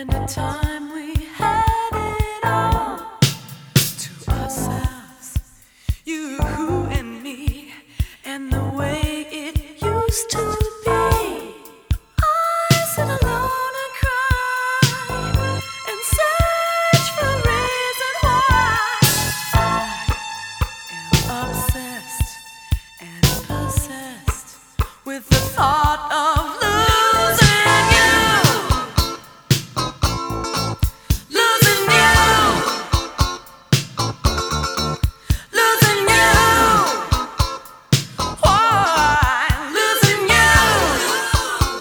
And the time we had it all to ourselves, you and me, and the way it used to be. I sit alone and cry and search for a reason why I am obsessed and possessed with the thought of losing you. Losing you. Losing you. Why? Losing you.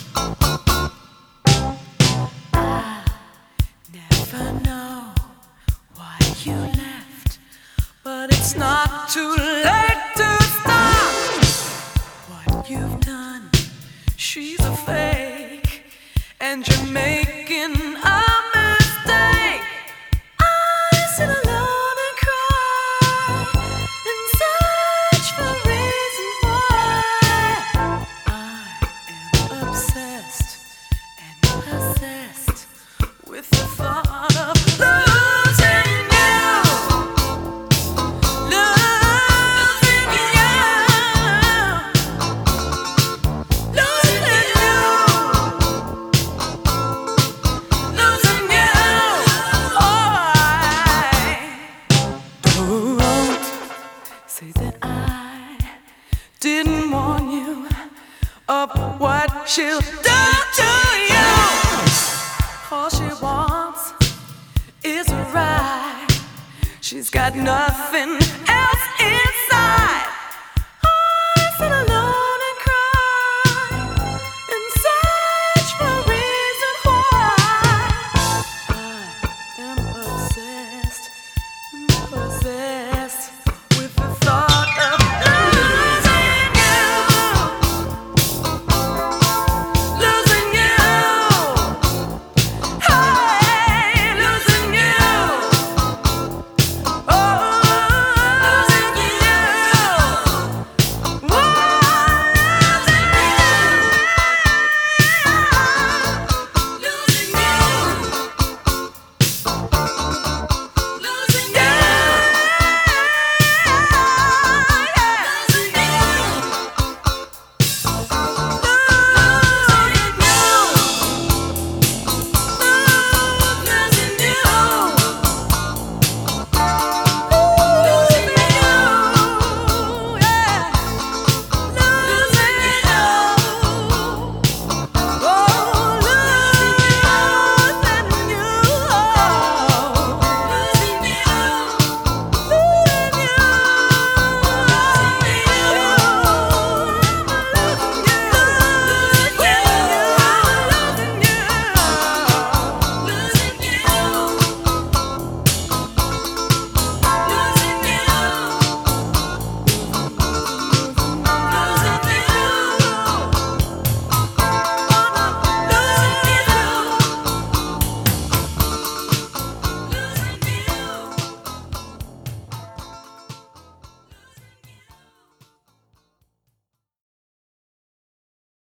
I never know why you left, but it's not too late to stop what you've done. She's a fake, and you're making a mistake. I sit alone and cry and search for a reason why I am obsessed and possessed with the thought of losing you. Losing you. Losing you. Losing you. Oh, don't say that I didn't warn you of what she'll do to you. All she wants is a ride. She's got nothing